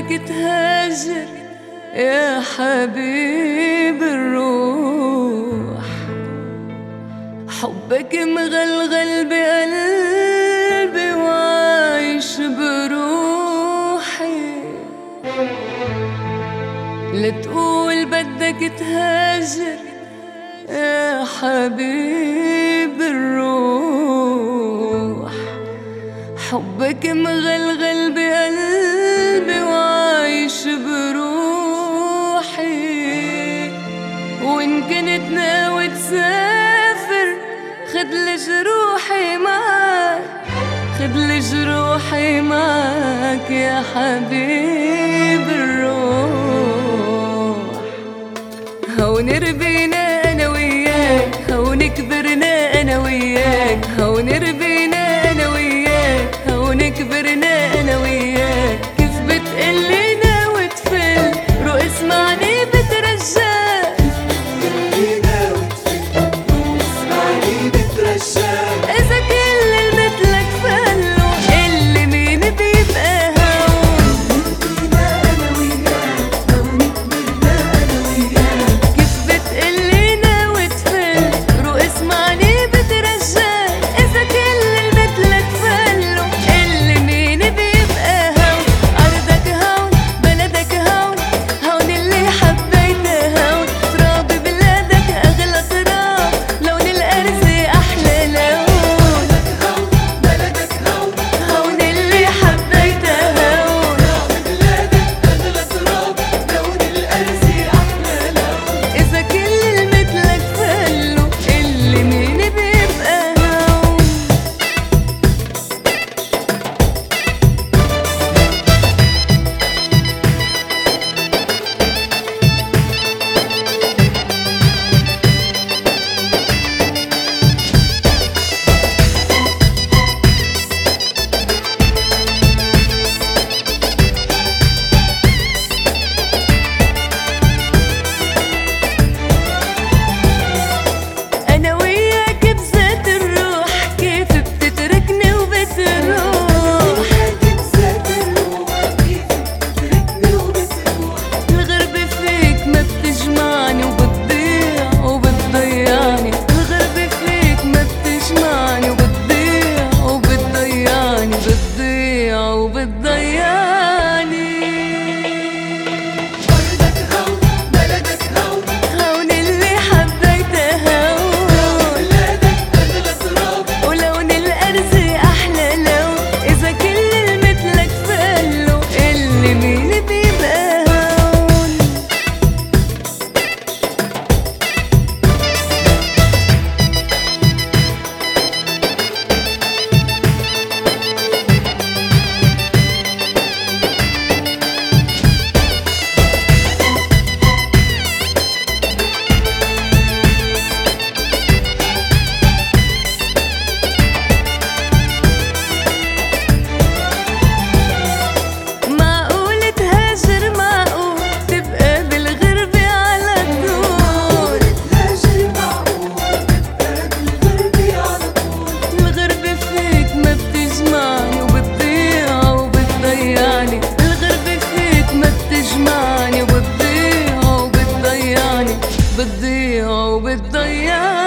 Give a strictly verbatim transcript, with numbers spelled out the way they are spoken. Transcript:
بدك تهاجر يا حبيب الروح، حبك مغلغل بقلبي وعايش بروحي. لتقول بدك تهاجر يا حبيب الروح، حبك مغلغل بقلبي وعايش بروحي. وإن كنت ناوي تسافر خدلي جروحي معك، خدلي جروحي معك يا حبيب الروح. هون ربينا أنا وياك، هون كبرنا أنا وياك، هون ربينا أنا وياك، هون كبرنا أنا وياك. كيف بتقلي ناوي تفل رو اسمعني بترجاك، بتقلي ناوي تفل رو اسمعني بترجاك. إذا كل المثلك فلوا اللي مين بيبقى هون. ربينا أنا وياك، هون كبرنا أنا وياك. كيف بتقلي ناوي تفل رو اسمعني بترجاك، إذا كل المثلك فلوا اللي مين بيبقى هون. أرضك هون بلدك هون، هون اللي حبيته هون. تراب بلادك أغلى تراب، لون الأرز أحلى لون. هون بلدك هون، هون اللي حبيته هون. تراب بلادك أغلى تراب، لون الأرز أحلى لون. إذا كل المثلك فلوا اللي مين بيبقى هون. أنا وياك بذات الروح، كيف بتتركني وبتروح. وياك بذات الروح، كيف بتتركني وبتروح. الغربة فيك ما بتجمعني وبتضيع وبتضيعني. الغربة فيك ما بتجمعني وبتضيع وبتضيعني، بتضيع وبتضيعني. أرضك هون بلدك هون، هون اللي حبيته هون. بلادك أغلى تراب، ولون الأرز أحلى لون. إذا كل المثلك فلوا اللي مين بيبقى هون. معقول تهاجر، معقول تبقى بالغربة على طول. تهاجر معقول تبقى بالغربة على طول. الغربة فيك ما بتجمعني وبتضيع وبتضيعني. الغربة فيك ما بتجمعني وبتضيع وبتضيعني، بتضيع وبتضيعني.